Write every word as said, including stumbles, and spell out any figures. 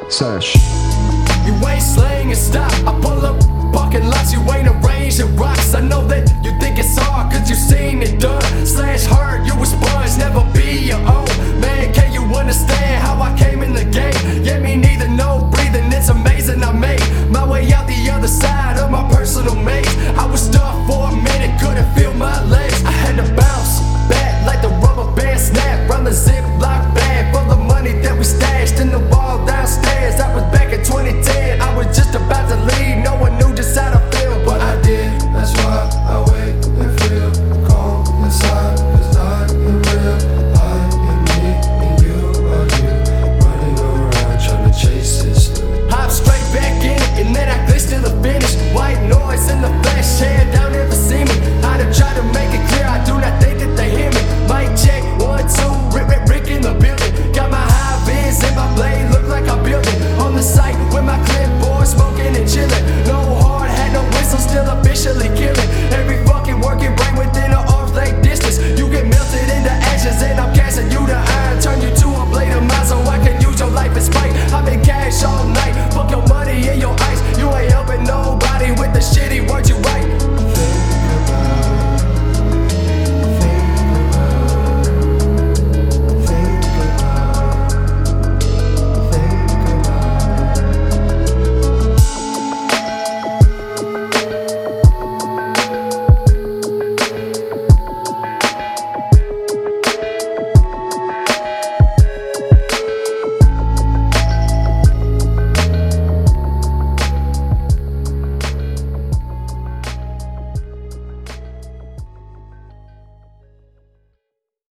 Sesh. You ain't slaying and stop. I pull up parking lots, you ain't arranging rocks. I know that you think it's hard, cause you